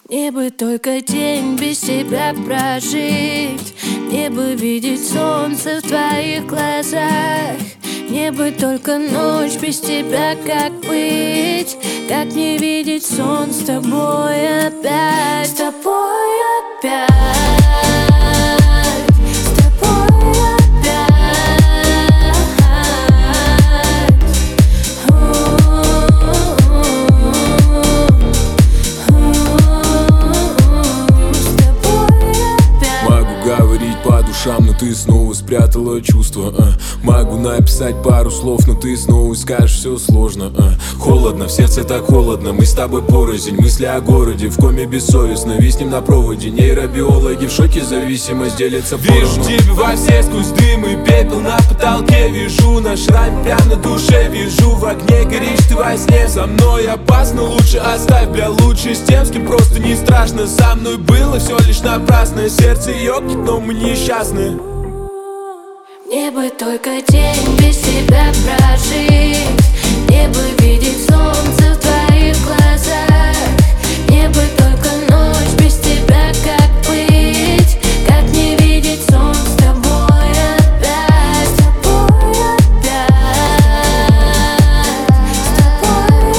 Мне бы только день без тебя прожить, мне бы видеть солнце в твоих глазах. Мне бы только ночь без тебя, как быть, как не видеть сон с тобой опять, с тобой опять. По душам, но ты снова спрятала чувства. Могу написать пару слов, но ты снова скажешь, все сложно. Холодно, в сердце так холодно, мы с тобой порознь. Мысли о городе, в коме бессовестно, виснем на проводе. Нейробиологи в шоке, зависимость делится поровну. Вижу тебя во все сквозь дым и пепел на потолке. Вижу наш шрам прямо на душе. Вижу в огне, горишь ты во сне. Со мной опасно, лучше оставь, бля, лучше с тем, с кем просто не страшно. Со мной было все лишь напрасно. Сердце ёкнет, но мы несчастны. Мне бы только день без тебя прожить, мне бы видеть солнце в твоих глазах. Мне бы только ночь без тебя, как быть, как не видеть сон с тобой опять, с тобой опять, с тобой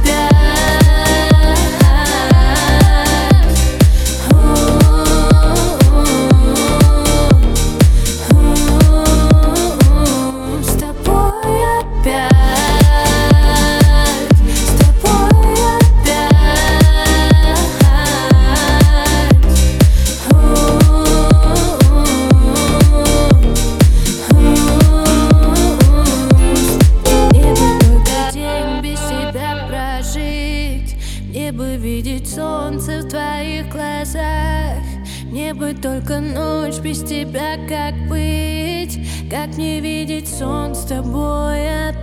Мне бы видеть солнце в твоих глазах. Мне бы только ночь без тебя, как быть, как не видеть сон с тобой опять.